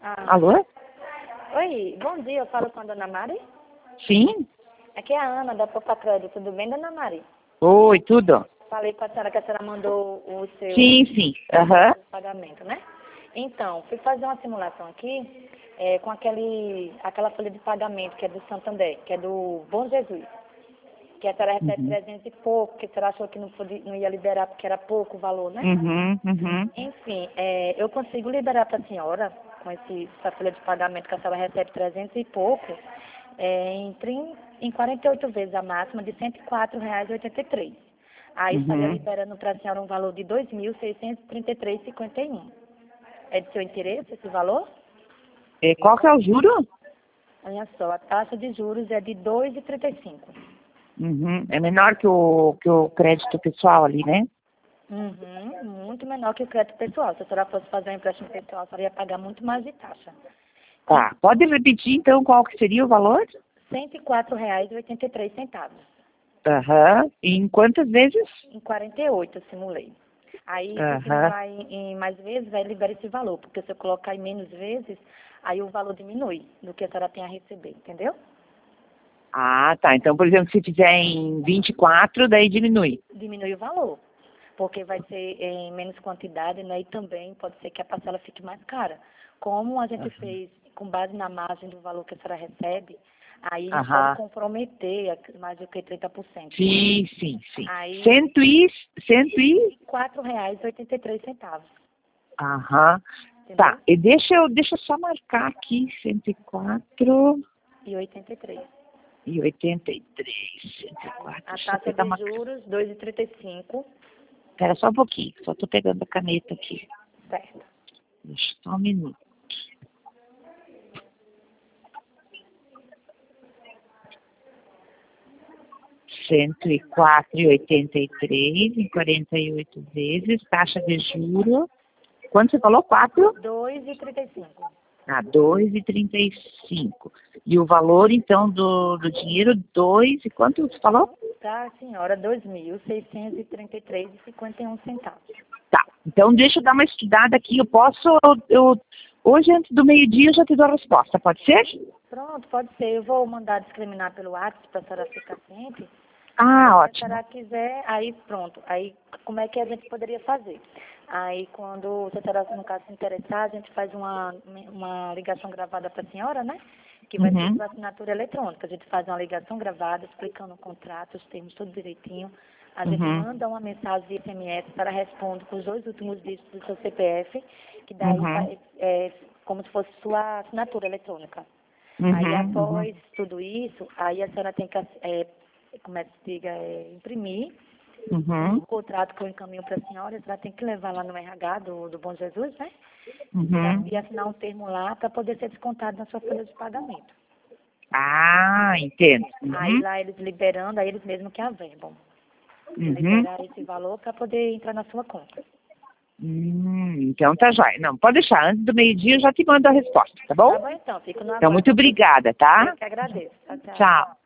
Alô? Oi, bom dia, eu falo com a dona Mari. Sim? Aqui é a Ana, da Popa Crédito, tudo bem, dona Mari? Oi, tudo? Falei com a senhora que a senhora mandou o seu Sim. Aham. pagamento, né? Então, fui fazer uma simulação aqui com aquela folha de pagamento que é do Santander, que é do Bom Jesus, que a senhora recebe 300 e pouco, que a senhora achou que não ia liberar porque era pouco o valor, né? Enfim, eu consigo liberar para a senhora, com essa folha de pagamento que a senhora recebe 300 e pouco, em 48 vezes a máxima de R$ 104,83. Aí estaria liberando para a senhora um valor de R$ 2.633,51. É de seu interesse esse valor? Qual que é o juro? Olha só, a taxa de juros é de 2,35. É menor que o crédito pessoal ali, né? Muito menor que o crédito pessoal. Se a senhora fosse fazer um empréstimo pessoal, a senhora ia pagar muito mais de taxa. Tá. Pode repetir, então, qual que seria o valor? R$ 104,83. Aham. E em quantas vezes? Em 48 eu simulei. Aí, se simular em mais vezes, aí libera esse valor. Porque se eu colocar em menos vezes, aí o valor diminui do que a senhora tem a receber, entendeu? Ah, tá. Então, por exemplo, se fizer em 24, daí diminui. Diminui o valor. Porque vai ser em menos quantidade, né? E também pode ser que a parcela fique mais cara. Como a gente fez com base na margem do valor que a senhora recebe, aí a gente pode comprometer mais do que 30%. Sim. Aí, Cento e... R$ 4,83. Aham. Entendeu? Tá. E deixa eu só marcar aqui, 104 E 83. e 83. 104. A Deixa eu taxa pegar de uma... juros, 2,35. Espera só um pouquinho, só tô pegando a caneta aqui. Certo. Deixa só um minuto. R$ 104,83 em 48 vezes, taxa de juro. Quanto você falou? 4? 2,35. 2,35. E o valor, então, do dinheiro, 2 e quanto você falou? Para a senhora, R$ 2.633,51. Tá. Então, deixa eu dar uma estudada aqui. Hoje, antes do meio-dia, eu já te dou a resposta. Pode ser? Pronto, pode ser. Eu vou mandar discriminar pelo WhatsApp para a senhora ficar ciente. Ah, Se a ótimo. senhora quiser, aí pronto. Aí, como é que a gente poderia fazer? Aí, se a senhora, no caso, se interessar, a gente faz uma ligação gravada para a senhora, né? Que vai ser por assinatura eletrônica. A gente faz uma ligação gravada, explicando o contrato, os termos, tudo direitinho. A gente manda uma mensagem de SMS, a senhora responde com os 2 últimos dígitos do seu CPF, que daí é como se fosse sua assinatura eletrônica. Aí, após tudo isso, aí a senhora tem que, como é que se diga, imprimir o contrato que eu encaminho para a senhora. A senhora tem que levar lá no RH do Bom Jesus, né? E assinar um termo lá para poder ser descontado na sua folha de pagamento. Ah, entendo. Aí lá eles liberando, aí eles mesmos que averbam. Liberar esse valor para poder entrar na sua conta. Então tá jóia. Não, pode deixar. Antes do meio-dia eu já te mando a resposta, tá bom? Tá bom então, fico no aguardo. Então, muito obrigada, tá? Eu que agradeço. Tchau. Tchau.